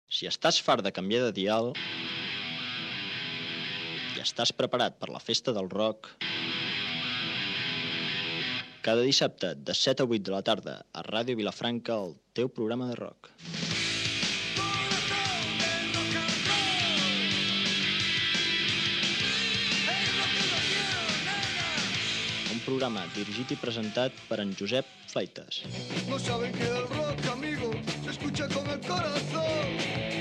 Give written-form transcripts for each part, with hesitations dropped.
Si estàs fart de canviar de dial i estàs preparat per la festa del rock, cada dissabte de 7 a 8 de la tarda a Ràdio Vilafranca, el teu programa de rock. Un programa dirigit i presentat per en Josep Fleitas. No saben que el rock, amigo, se escucha con el corazón.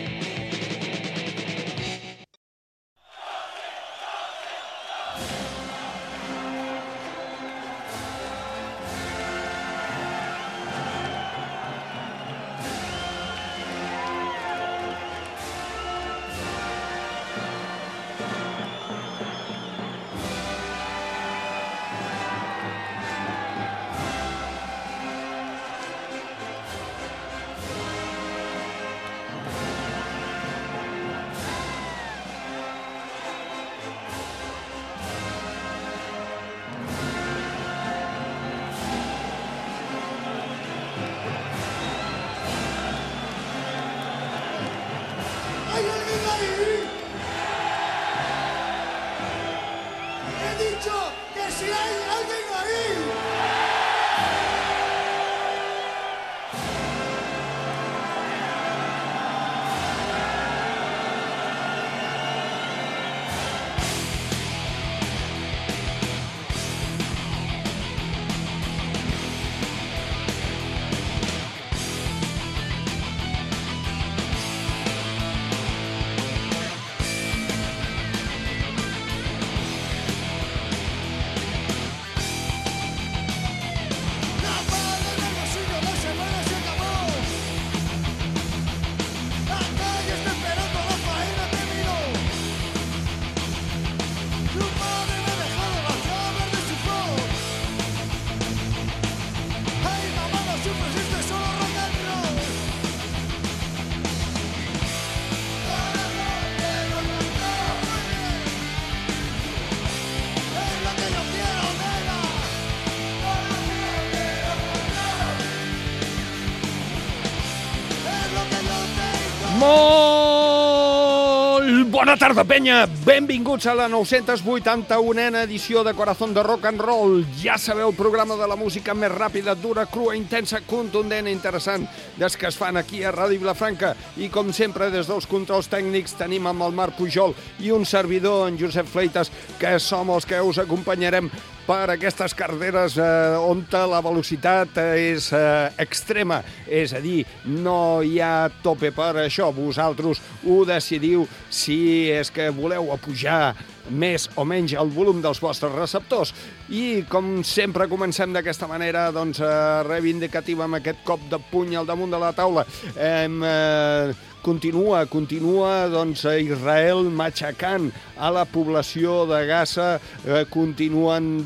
¿Hay alguien ahí? He dicho que si hay alguien ahí. La bala en el bolsillo de semana se acabó. La calle está esperando la faena que miró. Tu madre me ha dejado las llaves de su flor. Ay, mamá, no sufres, esto es solo rock and roll. Corazón de rock and roll, muy bien. Es lo que yo quiero, nena. Corazón de rock and roll. Es lo que yo tengo. Molt bona tarda, penya! Benvinguts a la 981a edició de Corazón de Rock and Roll. Ja sabeu, el programa de la música més ràpida, dura, crua, intensa, contundent i interessant des que es fan aquí a Ràdio Vilafranca. I com sempre, des dels controls tècnics tenim amb el Marc Pujol i un servidor, en Josep Fleitas, que som els que us acompanyarem per aquestes carreteres on la velocitat és extrema. És a dir, no hi ha tope per això. Vosaltres ho decidiu si és que voleu apujar més o menys el volum dels vostres receptors. I, com sempre, comencem d'aquesta manera reivindicativa amb aquest cop de puny al damunt de la taula. Continua Israel matxacant a la població de Gaza, continuen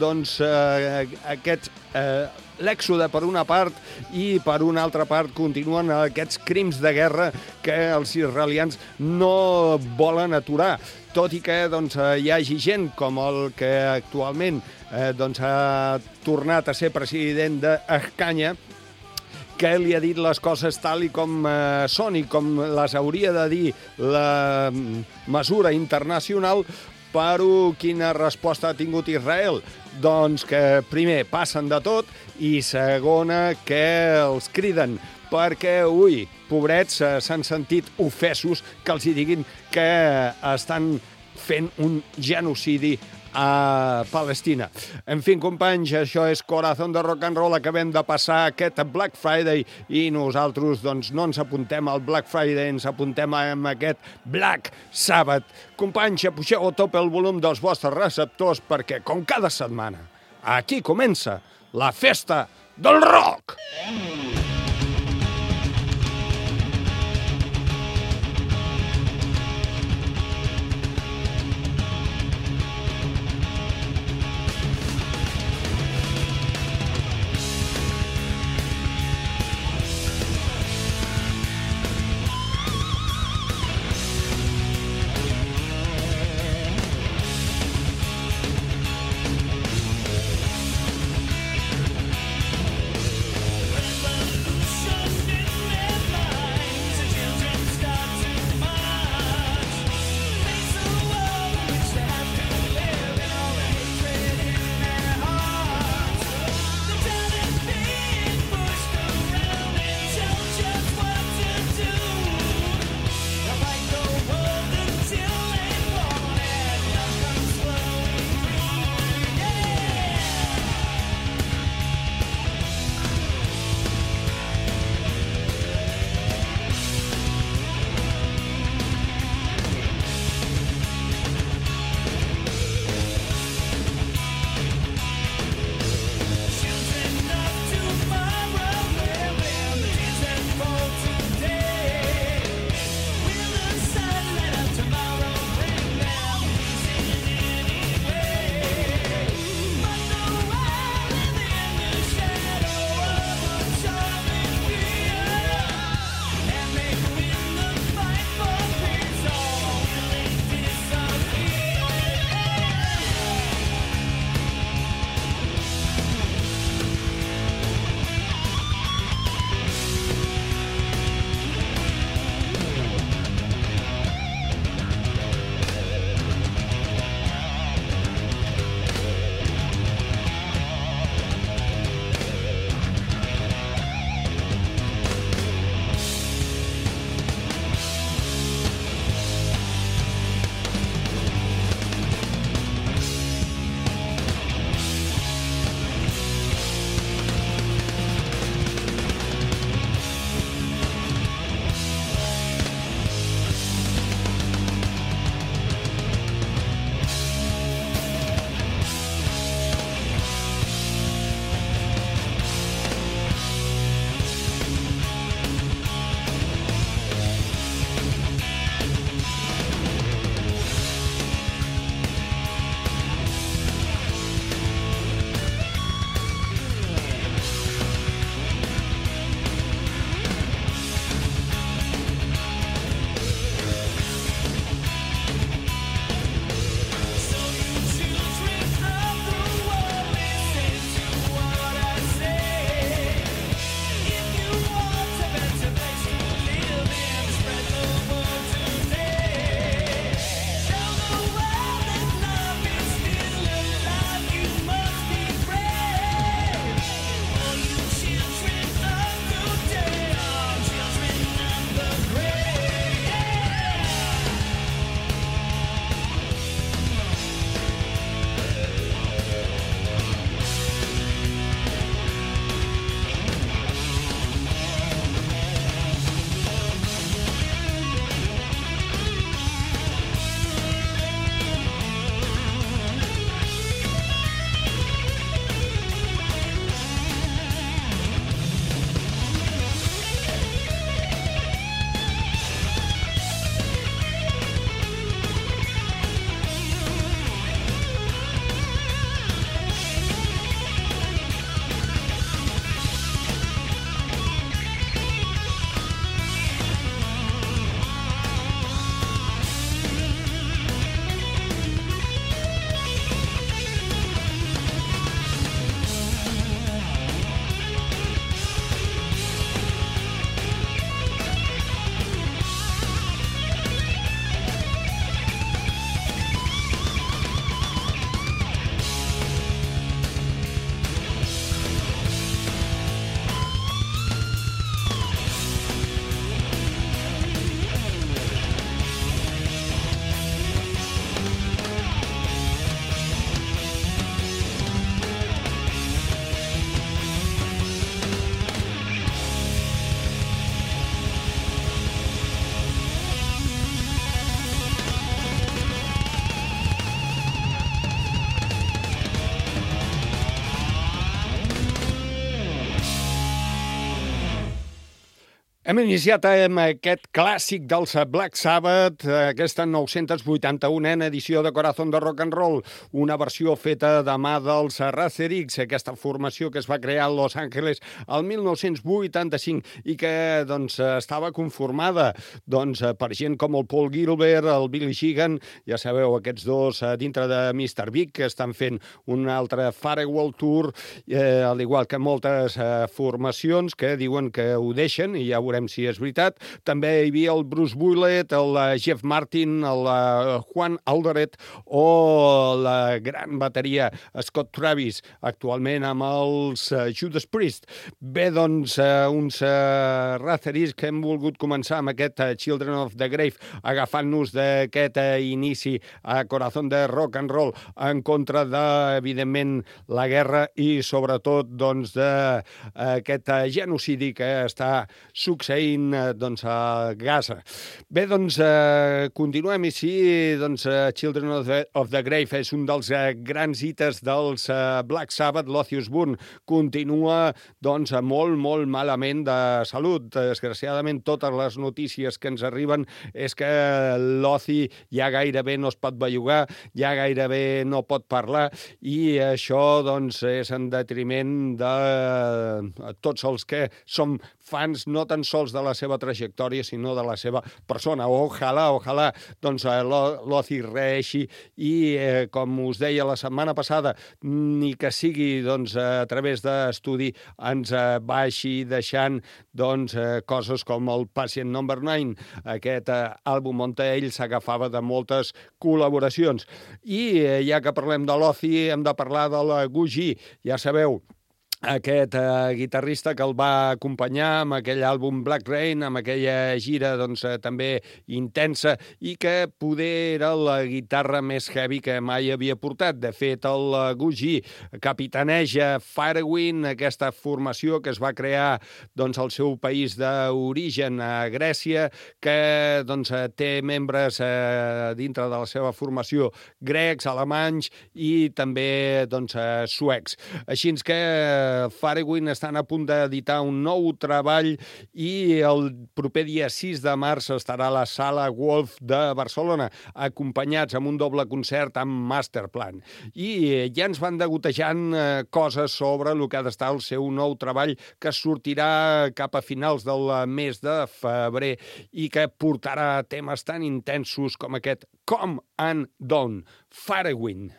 l'èxode per una part i per una altra part continuen aquests crims de guerra que els israelians no volen aturar, tot i que hi hagi gent com el que actualment ha tornat a ser president d'Escanya, que li ha dit les coses tal i com són i com les hauria de dir la mesura internacional. Però quina resposta ha tingut Israel? Doncs que, primer, passen de tot i, segona, que els criden perquè, pobrets, s'han sentit ofesos que els hi diguin que estan fent un genocidi a Palestina. En fi, companys, això és Corazón de Rock and Roll. Acabem de passar aquest Black Friday i nosaltres no ens apuntem al Black Friday, ens apuntem amb aquest Black Sabbath. Companys, apugeu a tope el volum dels vostres receptors perquè, com cada setmana, aquí comença la festa del rock! Hem iniciat amb aquest clàssic dels Black Sabbath, aquesta 981a edició de Corazón de Rock and Roll, una versió feta de mà dels Rather X, aquesta formació que es va crear a Los Angeles el 1985 i que estava conformada per gent com el Paul Gilbert, el Billy Sheehan, ja sabeu, aquests dos dintre de Mr. Big, que estan fent un altre Farewell Tour, al igual que moltes formacions que diuen que ho deixen, i ja veurem si és veritat. També hi havia el Bruce Boulett, el Jeff Martin, el Juan Alderete o la gran bateria Scott Travis, actualment amb els Judas Priest. Bé, uns Ratheris que hem volgut començar amb aquest Children of the Grave, agafant-nos d'aquest inici a Corazón de Rock and Roll en contra de, evidentment, la guerra i sobretot d'aquest genocidi que està succeint a Gaza. Bé, continuem i sí, Children of the Grave és un dels grans hites dels Black Sabbath. L'Ozzy Osbourne continua molt malament de salut. Desgraciadament, totes les notícies que ens arriben és que l'Ozzy ja gairebé no es pot bellugar, ja gairebé no pot parlar i això és en detriment de tots els que som fans no tan sols de la seva trajectòria, sinó de la seva persona. Ojalà, l'Ozzy reeixi i, com us deia la setmana passada, ni que sigui a través d'estudi, ens vagi deixant coses com el Patient Number 9, aquest àlbum on ell s'agafava de moltes col·laboracions. I ja que parlem de l'Ozzy, hem de parlar de la Guji. Ja sabeu, aquest guitarrista que el va acompanyar amb aquell àlbum Black Rain, amb aquella gira també intensa i que poder era la guitarra més heavy que mai havia portat. De fet, el Guji capitaneja Firewind, aquesta formació que es va crear al seu país d'origen, a Grècia, que té membres dintre de la seva formació grecs, alemanys i també suecs. Així que Firewind estan a punt d'editar un nou treball i el proper dia 6 de març estarà a la Sala Wolf de Barcelona, acompanyats amb un doble concert amb Masterplan. I ja ens van degotejant coses sobre el que ha d'estar el seu nou treball, que sortirà cap a finals del mes de febrer i que portarà temes tan intensos com aquest Come and Down, Firewind.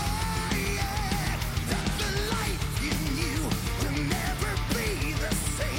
Say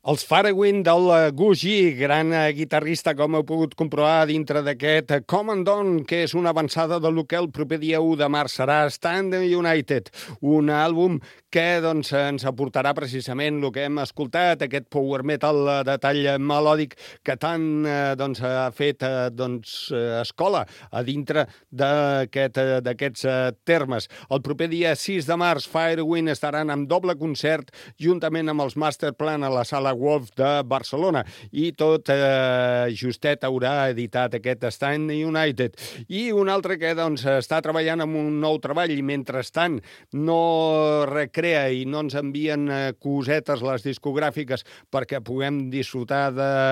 Els Firewind del Guji, gran guitarrista, com heu pogut comprovar dintre d'aquest Commandant, que és una avançada del que el proper dia 1 de març serà Stand United, un àlbum que doncs, ens aportarà precisament el que hem escoltat, aquest power metal de tall melòdic que tant doncs, ha fet escola a dintre d'aquests termes. El proper dia 6 de març, Firewind estaran amb doble concert juntament amb els Masterplan a la Sala Wolf de Barcelona i tot justet haurà editat aquest Stand United. I un altre que doncs, està treballant en un nou treball i mentrestant no recrea i no ens envien cosetes les discogràfiques perquè puguem disfrutar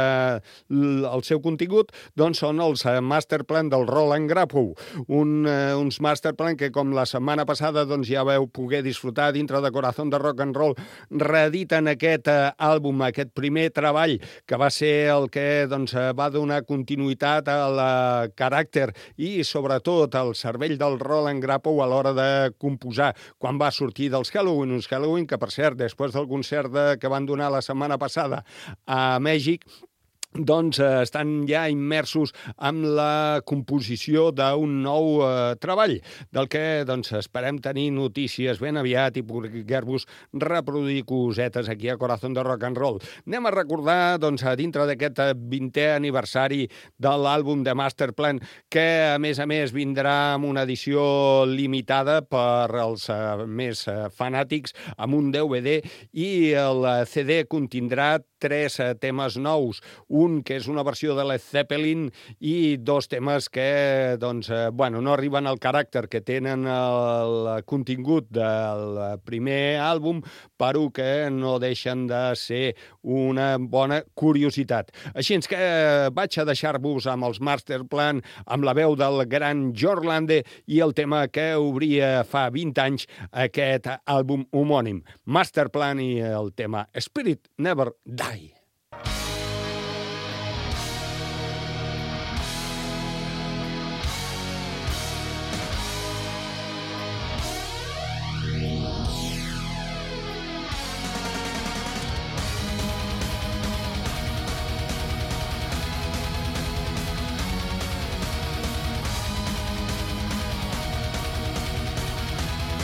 del seu contingut, doncs són els Masterplan del Roland Grappow. Uns Masterplan que, com la setmana passada, doncs, ja veu poder disfrutar dintre de Corazón de Rock and Roll, reediten aquest àlbum, aquest primer treball, que va ser el que doncs, va donar continuïtat al caràcter i, sobretot, al cervell del Roland Grappow a l'hora de composar, quan va sortir dels Halloween, uns Halloween que, per cert, després del concert que van donar la setmana passada a Mèxic, doncs estan ja immersos en la composició d'un nou treball, del que doncs, esperem tenir notícies ben aviat i poder-vos reproduir cosetes aquí a Corazón de Rock and Roll. Anem a recordar, doncs, dintre d'aquest 20è aniversari de l'àlbum de Masterplan, que, a més, vindrà amb una edició limitada per als més fanàtics, amb un DVD, i el CD contindrà 3 temes nous, un que és una versió de Led Zeppelin i 2 temes que doncs, no arriben al caràcter que tenen el contingut del primer àlbum, però que no deixen de ser una bona curiositat. Així que vaig a deixar-vos amb els Masterplan, amb la veu del gran John Lande i el tema que obria fa 20 anys aquest àlbum homònim. Masterplan i el tema Spirit Never Die.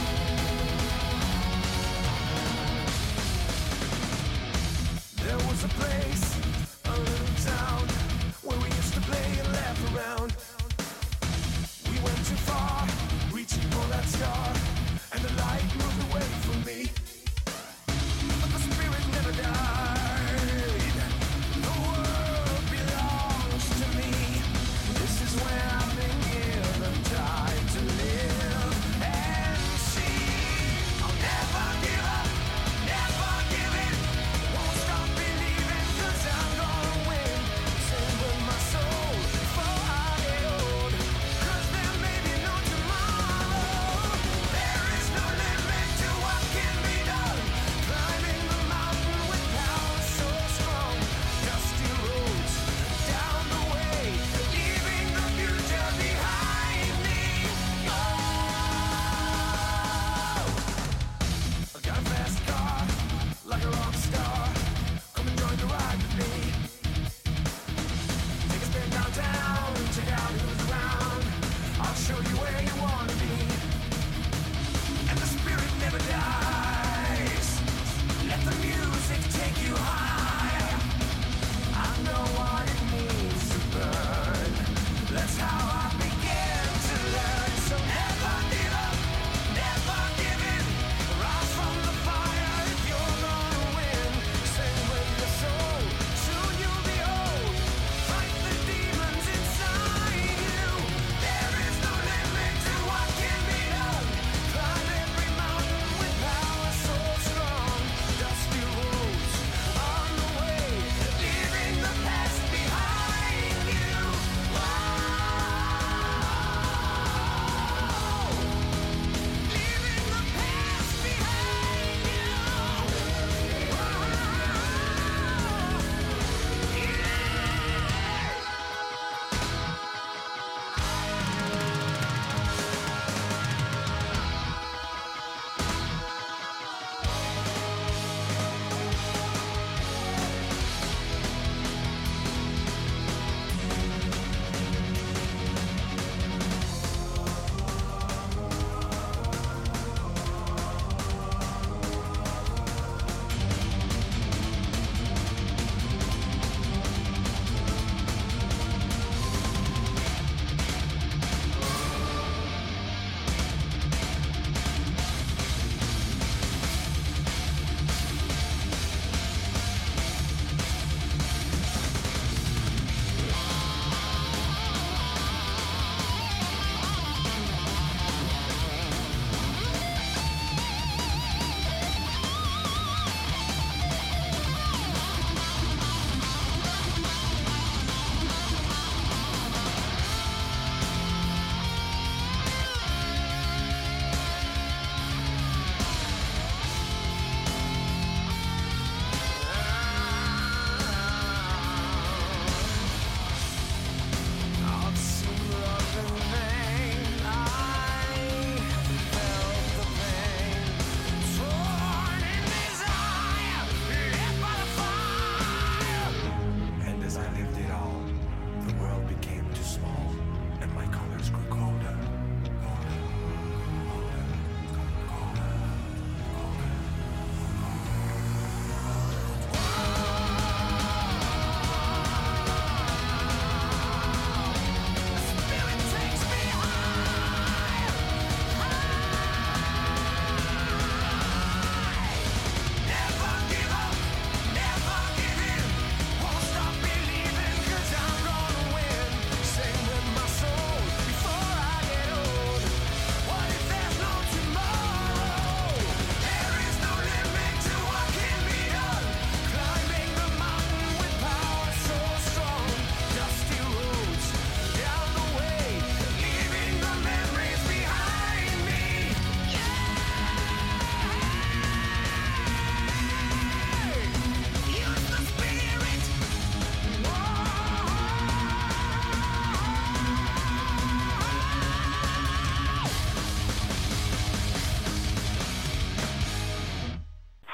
There was a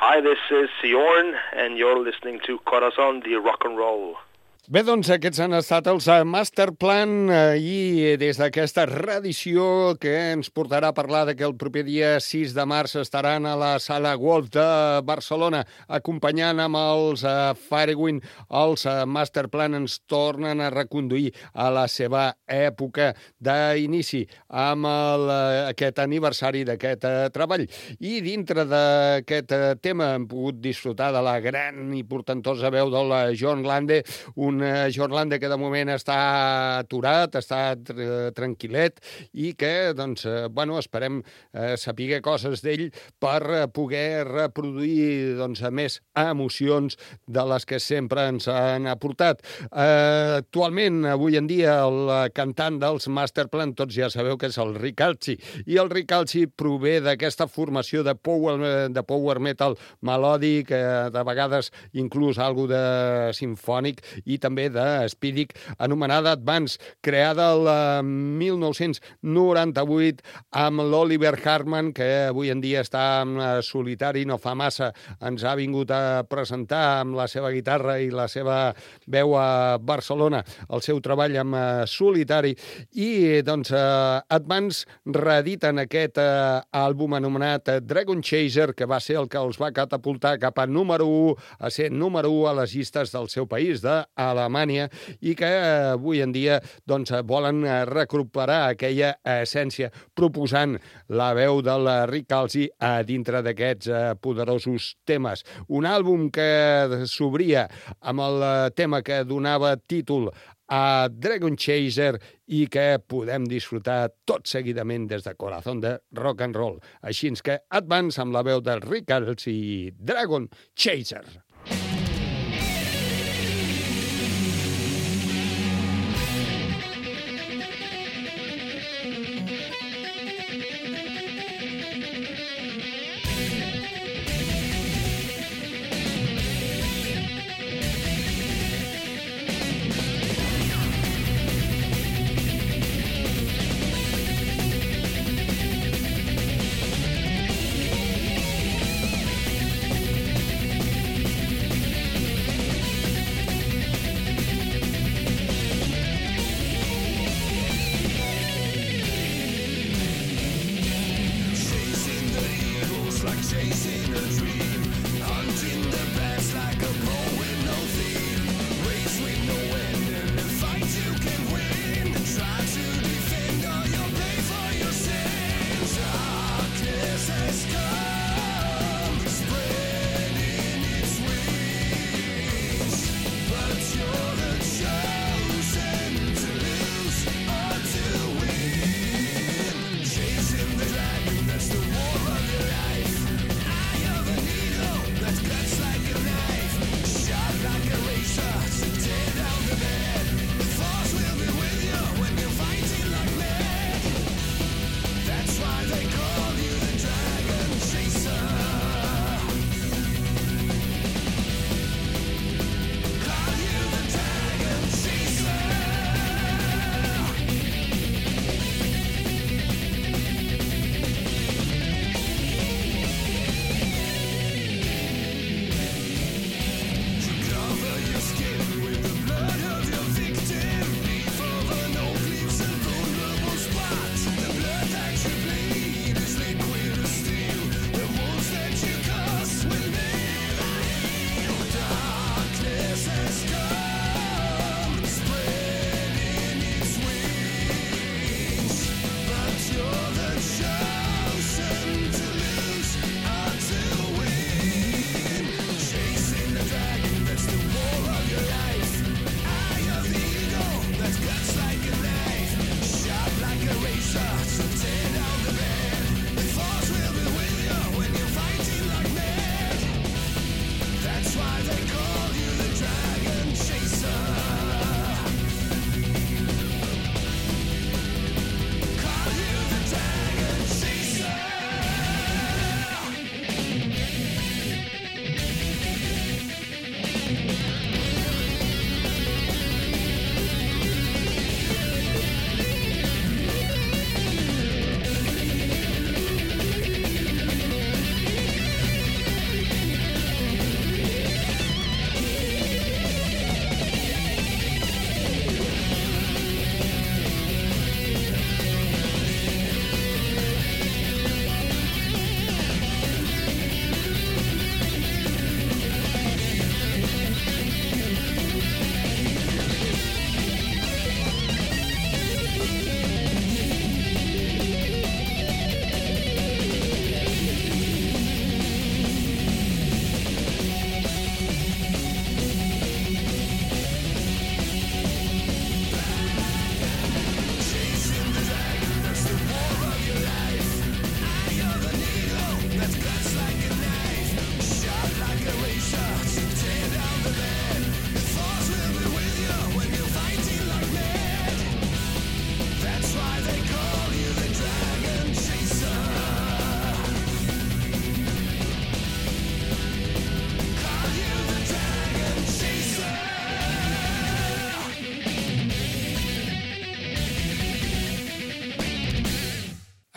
Hi, this is Jorn, and you're listening to Corazon de Rock and Roll. Bé, doncs aquests han estat els Masterplan i des d'aquesta reedició que ens portarà a parlar que el proper dia 6 de març estaran a la Sala Wolf de Barcelona acompanyant amb els Firewind. Els Masterplan ens tornen a reconduir a la seva època d'inici amb aquest aniversari d'aquest treball. I dintre d'aquest tema hem pogut disfrutar de la gran i portentosa veu del John Lande, un John Lande que de moment està aturat, està tranquil·let i que, doncs, esperem saber coses d'ell per poder reproduir més emocions de les que sempre ens han aportat. Actualment, avui en dia, el cantant dels Masterplan, tots ja sabeu que és el Rick Alci, i el Rick Alci prové d'aquesta formació de power metal melòdic, de vegades inclús algo de simfònic i també d'espídic, anomenada Advance, creada el 1998 amb l'Oliver Hartman, que avui en dia està en solitari, no fa massa ens ha vingut a presentar amb la seva guitarra i la seva veu a Barcelona el seu treball amb solitari, i doncs Advance reediten aquest àlbum anomenat Dragon Chaser, que va ser el que els va catapultar cap a número 1, a ser número 1 a les llistes del seu país, d'Alemanya, i que avui en dia volen recuperar aquella essència proposant la veu del Rick Alci a dintre d'aquests poderosos temes. Un àlbum que s'obria amb el tema que donava títol a Dragon Chaser i que podem disfrutar tot seguidament des de Corazón de Rock and Roll. Així que Advance amb la veu del Rick Alci i Dragon Chaser.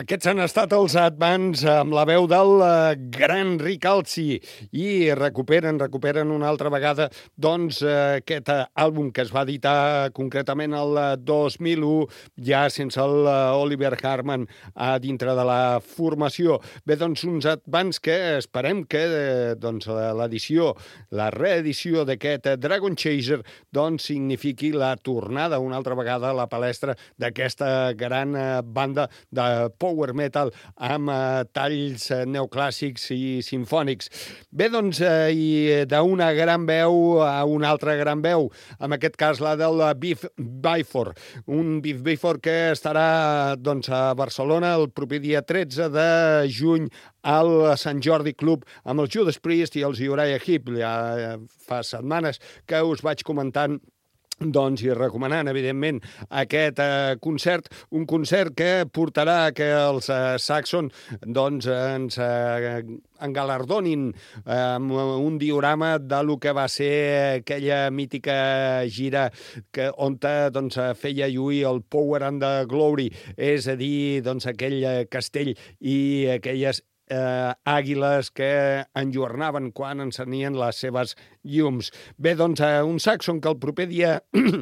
Aquests han estat els Advance amb la veu del gran Rick Altsy i recuperen una altra vegada doncs, aquest àlbum que es va editar concretament el 2001 ja sense el Oliver Hartman a dintre de la formació. Bé, doncs uns Advance que esperem que doncs, l'edició, la reedició d'aquest Dragon Chaser doncs, signifiqui la tornada una altra vegada a la palestra d'aquesta gran banda de power metal amb talls neoclàssics i simfònics. Bé, doncs, i d'una gran veu a una altra gran veu, en aquest cas la del Biff Byford, un Biff Byford que estarà doncs, a Barcelona el proper dia 13 de juny al Sant Jordi Club amb el Judas Priest i els Uriah Heep. Ja fa setmanes que us vaig comentant doncs, i recomanant, evidentment, aquest concert, un concert que portarà que els Saxon doncs, ens engalardonin amb un diorama de lo que va ser aquella mítica gira on doncs, feia lluir el Power and the Glory, és a dir, doncs, aquell castell i aquelles àguiles que enlluernaven quan encenien les seves llums. Bé, doncs, un Saxon que el proper dia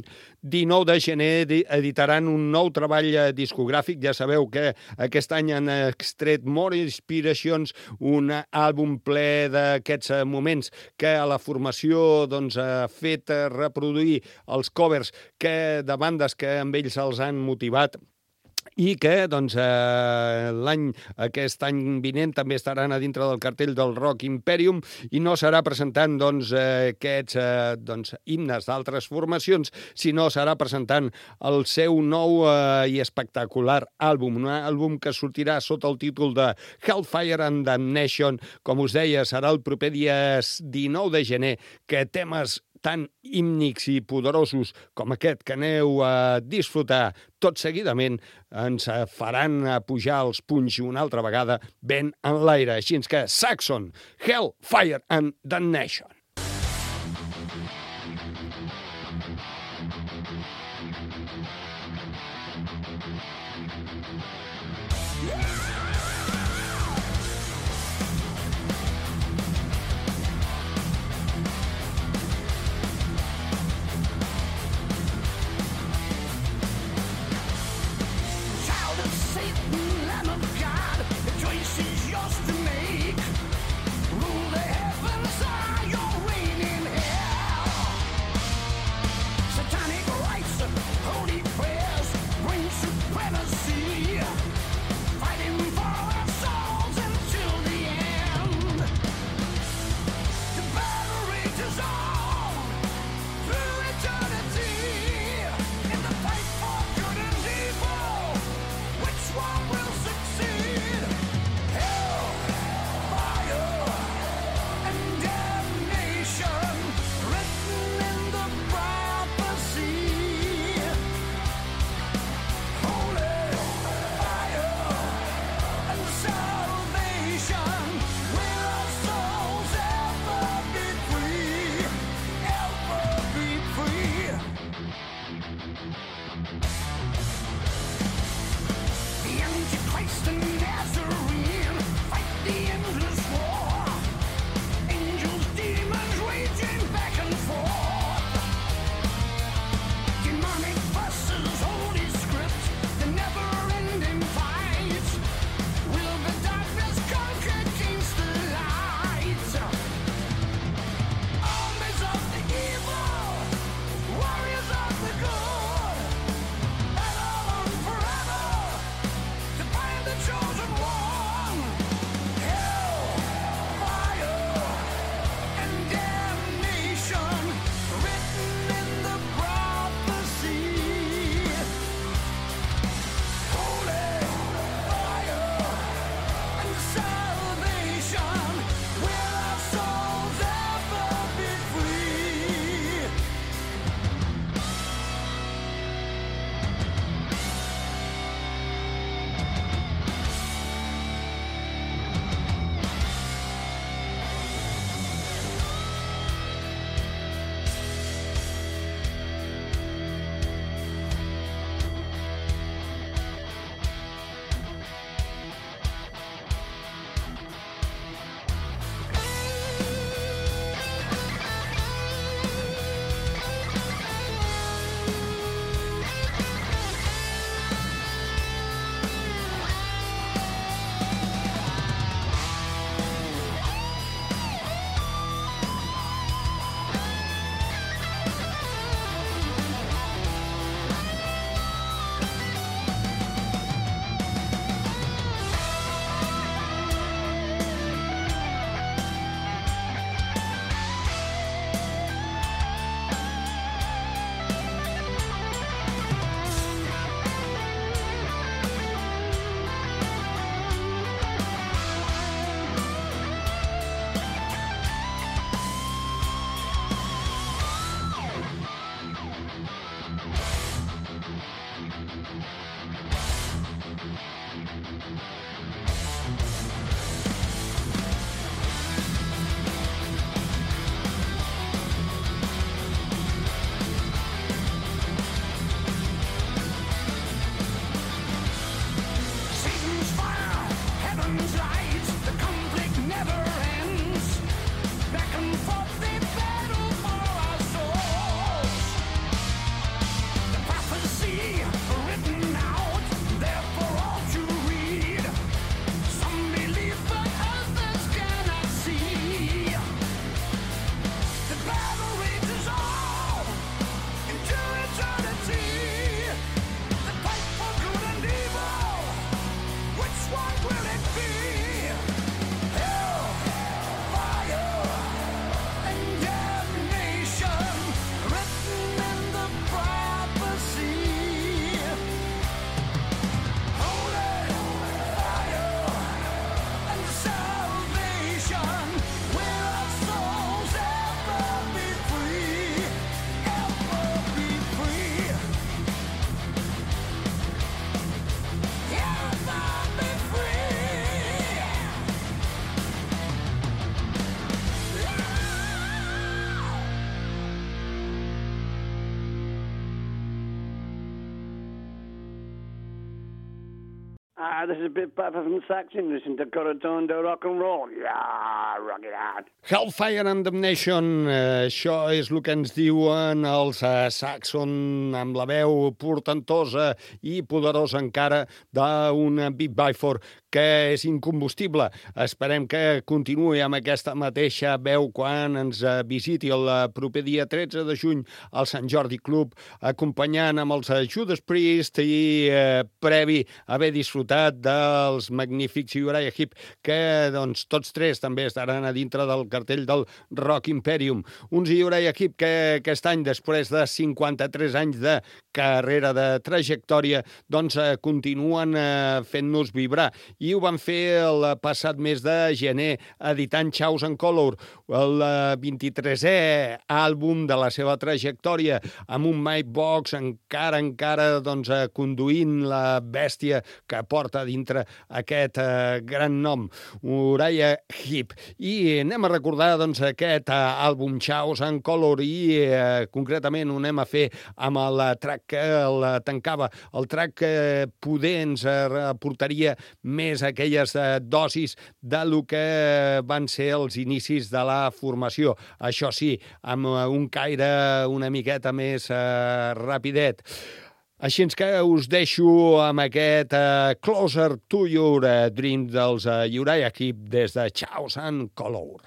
19 de gener editaran un nou treball discogràfic. Ja sabeu que aquest any han extret More Inspirations, un àlbum ple d'aquests moments que a la formació doncs, ha fet reproduir els covers de bandes que amb ells els han motivat i que doncs, aquest any vinent també estaran a dintre del cartell del Rock Imperium i no serà presentant doncs, aquests doncs, himnes d'altres formacions, sinó serà presentant el seu nou i espectacular àlbum, un àlbum que sortirà sota el títol de Hellfire and Damnation. Com us deia, serà el proper dia 19 de gener, que temes tan hímnics i poderosos com aquest que aneu a disfrutar tot seguidament ens faran pujar els punys una altra vegada ben en l'aire. Així que Saxon, Hell, Fire and Damnation. Fighting for our soul. This is Biff Buffer from Saxon. Listen to Corazon de Rock and Roll. Yeah, rock it out. Hellfire and Damnation, això és el que ens diuen els Saxon amb la veu portentosa i poderosa encara d'un Biff Byford que és incombustible. Esperem que continuï amb aquesta mateixa veu quan ens visiti el proper dia 13 de juny al Sant Jordi Club, acompanyant amb els Judas Priest i previ haver disfrutat dels magnífics Uriah Heep, que doncs, tots tres també estaran a dintre del cartell del Rock Imperium. Uns Uriah Heep que aquest any, després de 53 anys de carrera, de trajectòria, doncs continuen fent-nos vibrar. I ho van fer el passat mes de gener, editant Chaos and Color, el 23è àlbum de la seva trajectòria, amb un Mike Box encara doncs, conduint la bèstia que porta dintre aquest gran nom, Uriah Heep. I anem a recordar doncs, aquest àlbum Chaos and Color i concretament ho anem a fer amb el track que el tancava, el track que poder ens aportaria més aquelles dosis de lo que van ser els inicis de la formació. Això sí, amb un caire una miqueta més rapidet. Així que us deixo amb aquest Closer to Your Dream dels Uriah Heep des de Chaos and Color.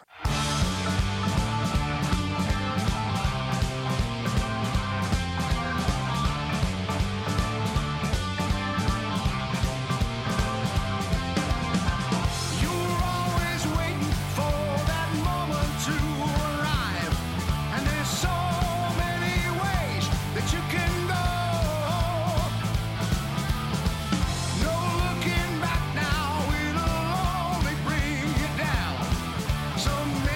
So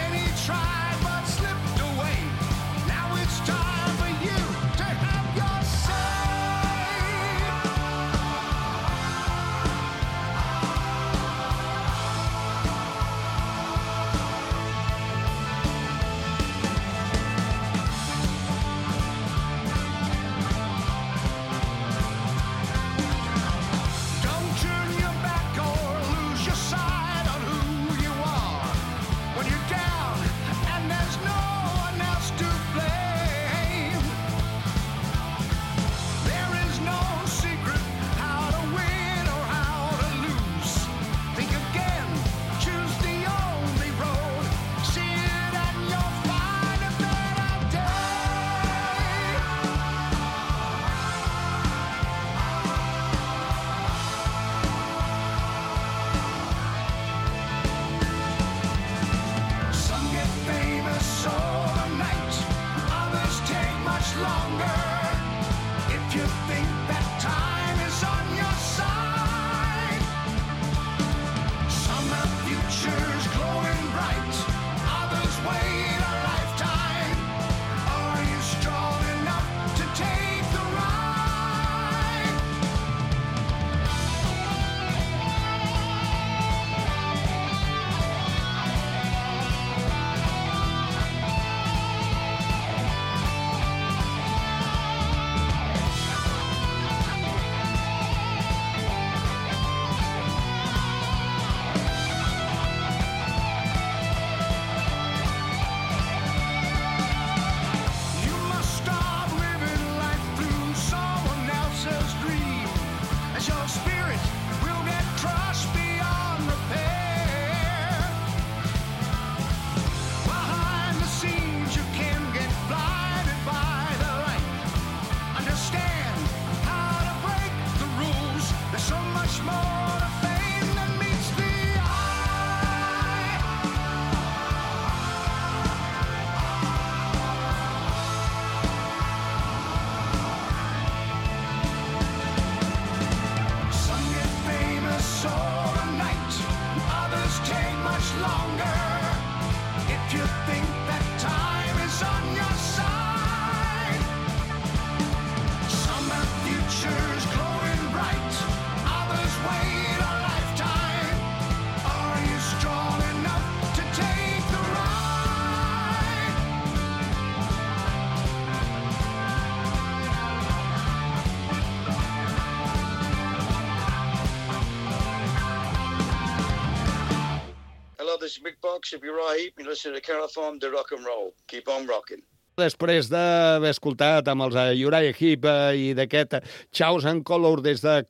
this is Big Box. If you're right, heap, you listen to California de Rock and Roll. Keep on rocking. Després d'haver escoltat amb els Uriah Heep i d'aquest Chaos and Color des de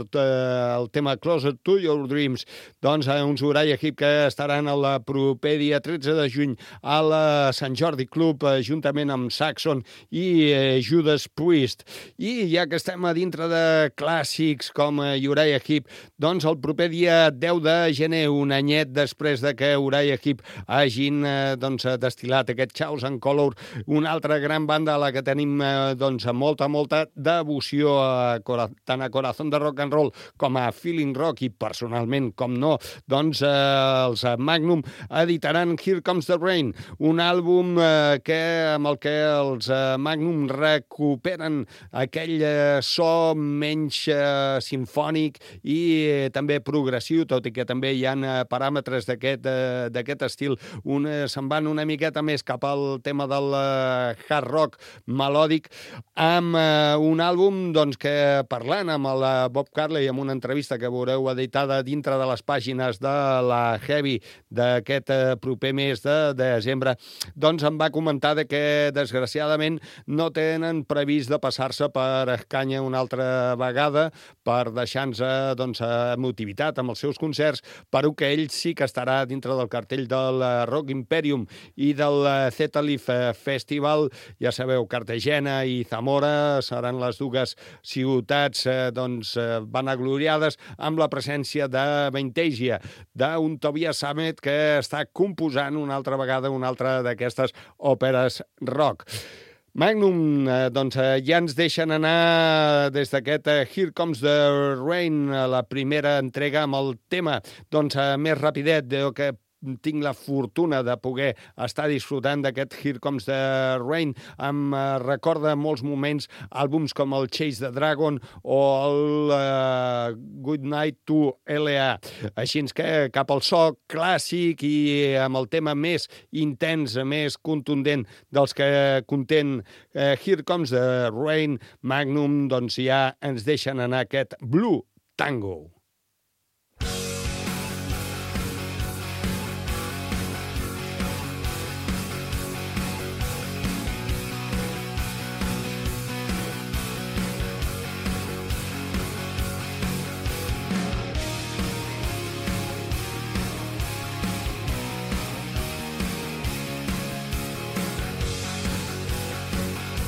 el tema Closer to Your Dreams, doncs uns Uriah Heep que estaran el proper dia 13 de juny a la Sant Jordi Club juntament amb Saxon i Judas Priest. I ja que estem a dintre de clàssics com Uriah Heep, doncs el proper dia 10 de gener, un anyet després de que Uriah Heep hagin destil·lat aquest Chaos and Color, una altra gran banda a la que tenim molta devoció tant a Corazón de Rock and Roll com a Feeling Rock i personalment, com no, doncs els Magnum editaran Here Comes the Rain, un àlbum amb el que els Magnum recuperen aquell so menys simfònic i també progressiu, tot i que també hi ha paràmetres d'aquest estil. Se'n van una miqueta més cap al tema del hard rock melòdic, amb un àlbum que parlant amb el Bob Carley, amb una entrevista que veureu editada dintre de les pàgines de la Heavy d'aquest proper mes de desembre, doncs em va comentar que desgraciadament no tenen previst de passar-se per Escanya una altra vegada per deixar-nos emotivitat amb els seus concerts, però que ell sí que estarà dintre del cartell del Rock Imperium i del Zeta-Leaf Festival. Ja sabeu, Cartagena i Zamora seran les dues ciutats vanagloriades amb la presència de Fantasia, d'un Tobias Sammet que està composant una altra vegada una altra d'aquestes òperes rock. Magnum, ja ens deixen anar des d'aquest Here Comes the Rain, la primera entrega amb el tema més rapidet, que tinc la fortuna de poder estar disfrutant d'aquest Here Comes the Rain. Em recorda molts moments àlbums com el Chase the Dragon o el Good Night to L.A. Així que cap al so clàssic i amb el tema més intens, més contundent dels que conten Here Comes the Rain, Magnum ja ens deixen anar aquest Blue Tango.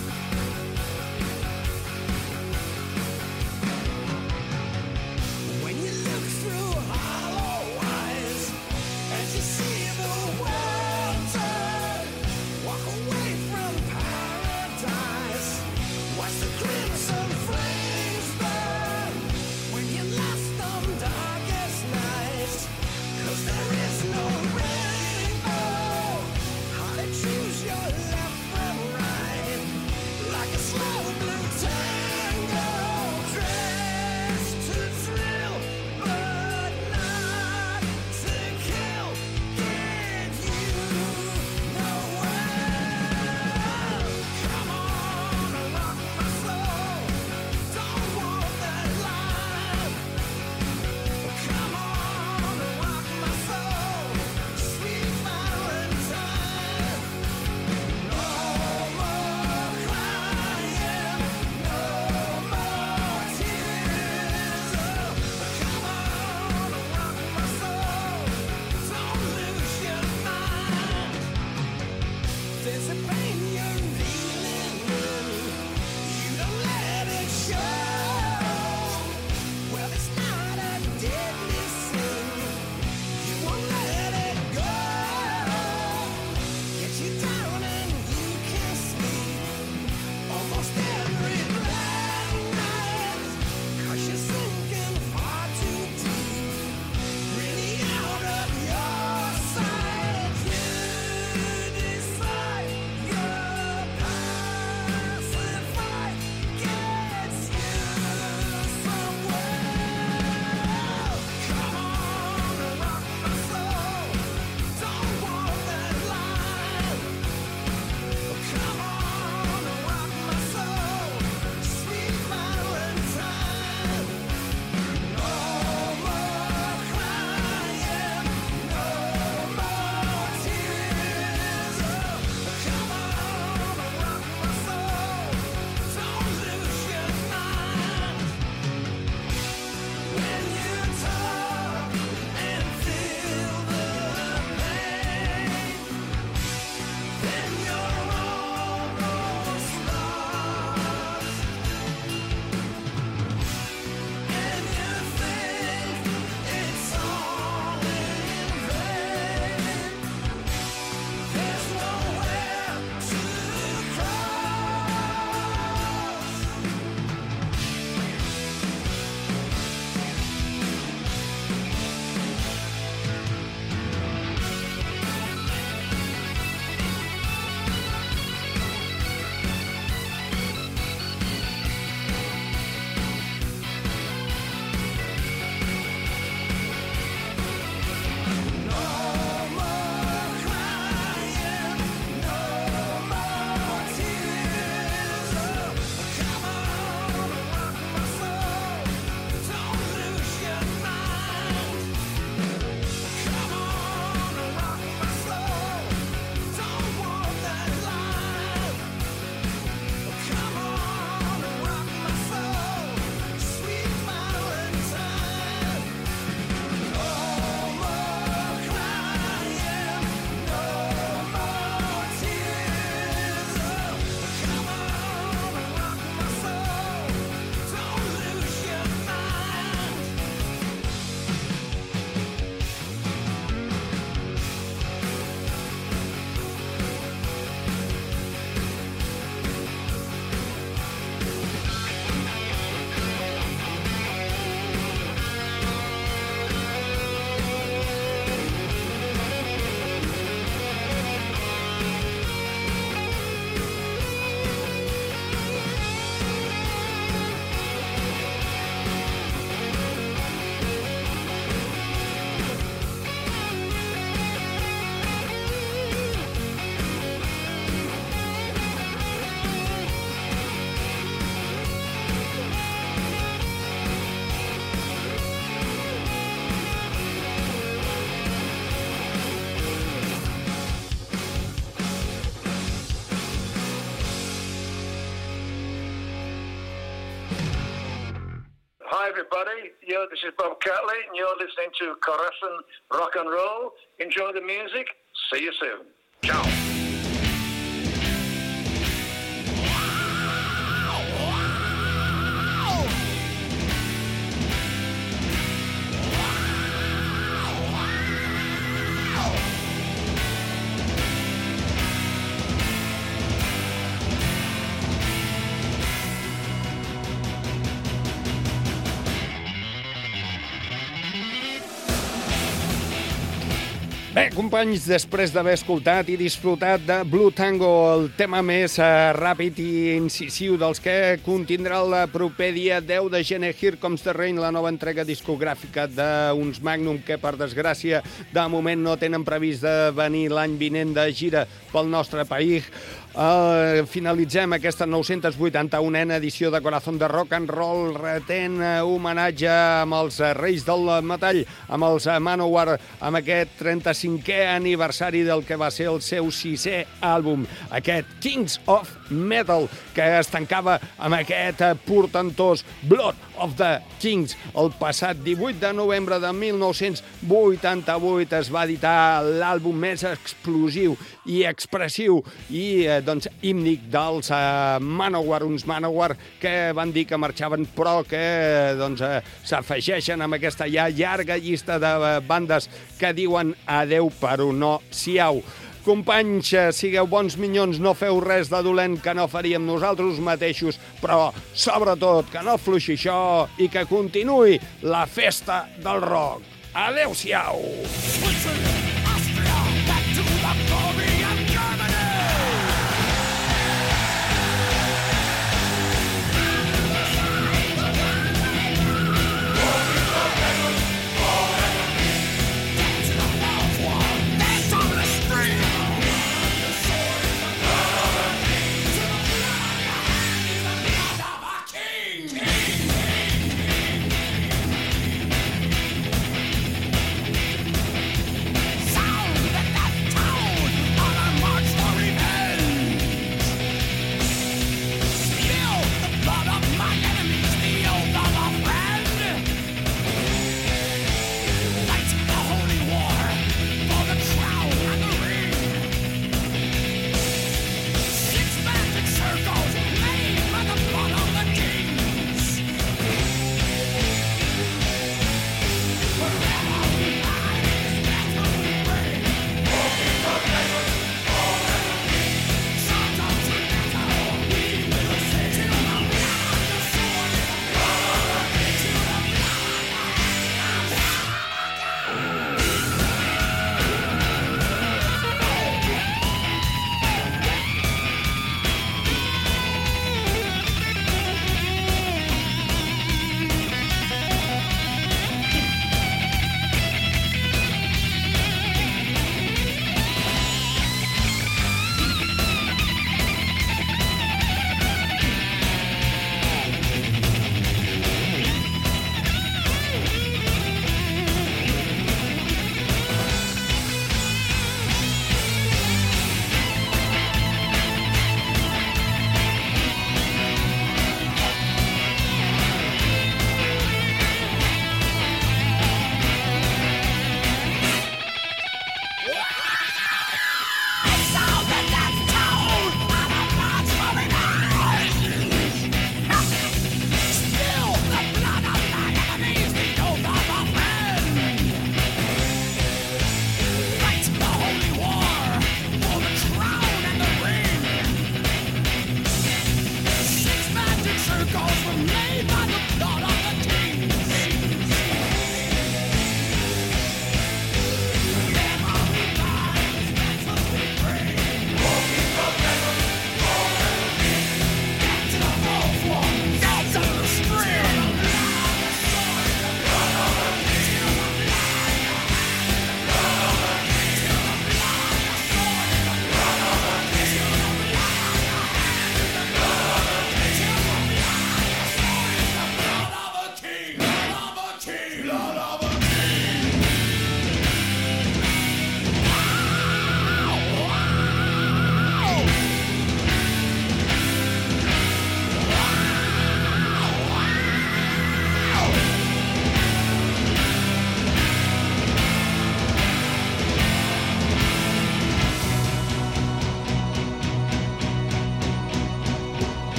When Hi, everybody. This is Bob Catley, and you're listening to Corazon Rock and Roll. Enjoy the music. See you soon. Ciao. Bé, companys, després d'haver escoltat i disfrutat de Blue Tango, el tema més ràpid i incisiu dels que contindrà el proper dia 10 de gener, Here Comes the Rain, la nova entrega discogràfica d'uns Magnum que, per desgràcia, de moment no tenen previst de venir l'any vinent de gira pel nostre país. Finalitzem aquesta 981a edició de Corazón de Rock and Roll, retent homenatge amb els Reis del Metall, amb els Manowar, amb aquest 35è aniversari del que va ser el seu 6è àlbum, aquest Kings of Metal, que es tancava amb aquest portentós Blood of the Kings. El passat 18 de novembre de 1988 es va editar l'àlbum més explosiu i expressiu i hímnic dels Manowar, uns Manowar que van dir que marxaven però que s'afegeixen amb aquesta ja llarga llista de bandes que diuen adeu però no siau. Companys, sigueu bons minyons, no feu res de dolent que no faríem nosaltres mateixos, però sobretot que no fluixi això i que continuï la festa del rock. Adéu-siau!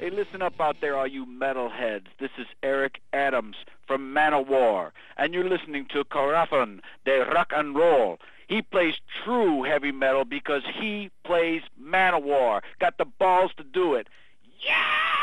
Hey, listen up out there, all you metalheads. This is Eric Adams from Manowar, and you're listening to Corazon de Rock and Roll. He plays true heavy metal because he plays Manowar. Got the balls to do it. Yeah!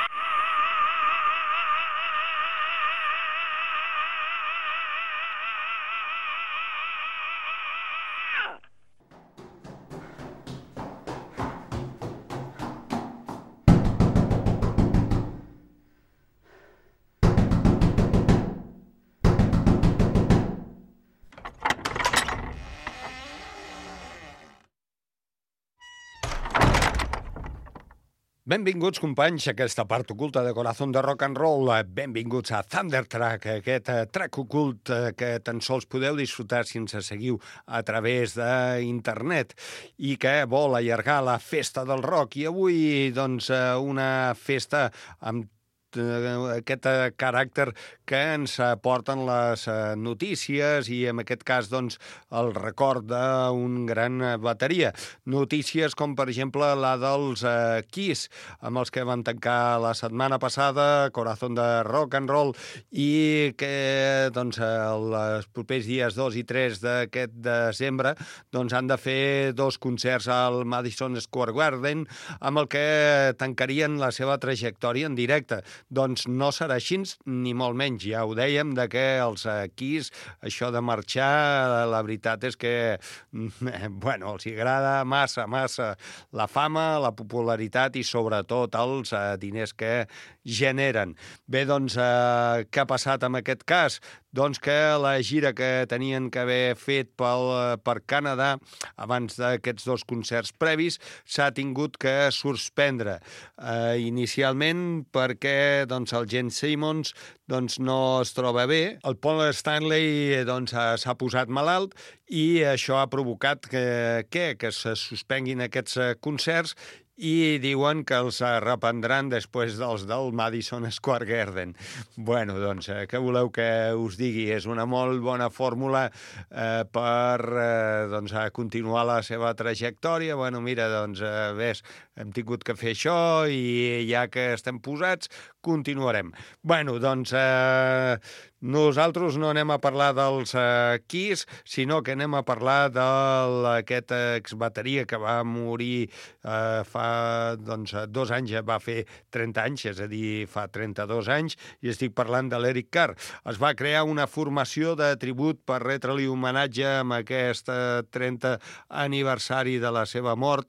Benvinguts, companys, a aquesta part oculta de Corazón de Rock and Roll. Benvinguts a Thundertrack, aquest track ocult que tan sols podeu disfrutar si ens seguiu a través d'internet i que vol allargar la festa del rock. I avui, doncs, una festa amb aquest caràcter que ens porten les notícies i en aquest cas doncs el record d'un gran bateria. Notícies com per exemple la dels Kiss, amb els que vam tancar la setmana passada, Corazón de Rock and Roll, i que doncs els propers dies 2 i 3 d'aquest desembre doncs han de fer 2 concerts al Madison Square Garden amb el que tancarien la seva trajectòria en directe. Doncs no serà així, ni molt menys. Ja ho dèiem, de que els Kiss, això de marxar, la veritat és que, bueno, els agrada massa la fama, la popularitat i sobretot els diners que generen. Bé, doncs, què ha passat en aquest cas? Doncs que la gira que tenien que haver fet per Canadà abans d'aquests 2 concerts previs s'ha tingut que suspendre. Inicialment perquè doncs, el Gene Simmons doncs, no es troba bé. El Paul Stanley doncs, s'ha posat malalt i això ha provocat que se suspenguin aquests concerts i diuen que els reprendran després dels del Madison Square Garden. Bueno, doncs, què voleu que us digui? És una molt bona fórmula per doncs, continuar la seva trajectòria. Bueno, mira, doncs, ves, hem tingut que fer això i ja que estem posats, continuarem. Bueno, doncs, nosaltres no anem a parlar dels Kiss, sinó que anem a parlar d'aquest exbateria que va morir fa doncs, 2 anys, va fer 30 anys, és a dir, fa 32 anys, i estic parlant de l'Eric Carr. Es va crear una formació de tribut per retre-li homenatge amb aquest 30 aniversari de la seva mort.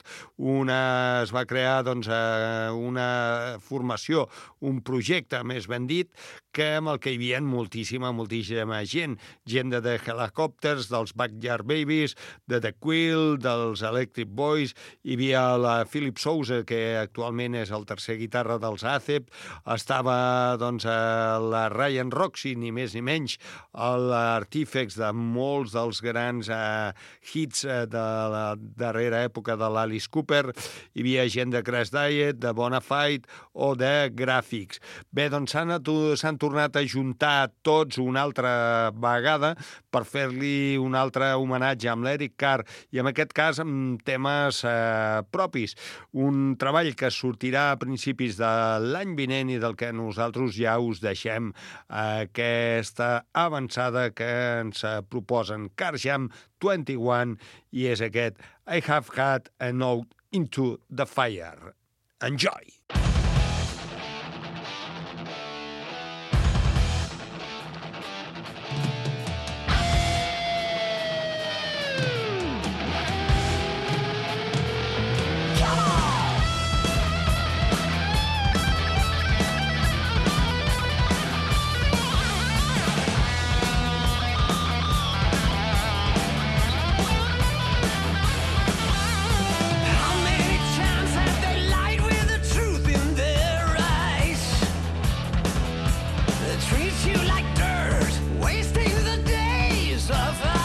Es va crear doncs, una formació, un projecte, més ben dit, que amb el que hi havia moltíssima gent de The Helicopters, dels Backyard Babies, de The Quill, dels Electric Boys, hi havia la Philip Sousa, que actualment és el tercer guitarra dels Acep, estava doncs, la Ryan Roxy, ni més ni menys, l'artífex de molts dels grans hits de la darrera època de l'Alice Cooper, hi havia gent de Crash Diet, de Bonafide o de Graphics. Bé, doncs s'han tornat a juntar tots una altra vegada per fer-li un altre homenatge amb l'Eric Carr i en aquest cas amb temes propis. Un treball que sortirà a principis de l'any vinent i del que nosaltres ja us deixem aquesta avançada que ens proposen Carr Jam 21 i és aquest I Have Had a Note Into the Fire. Enjoy! Treat you like dirt, wasting the days of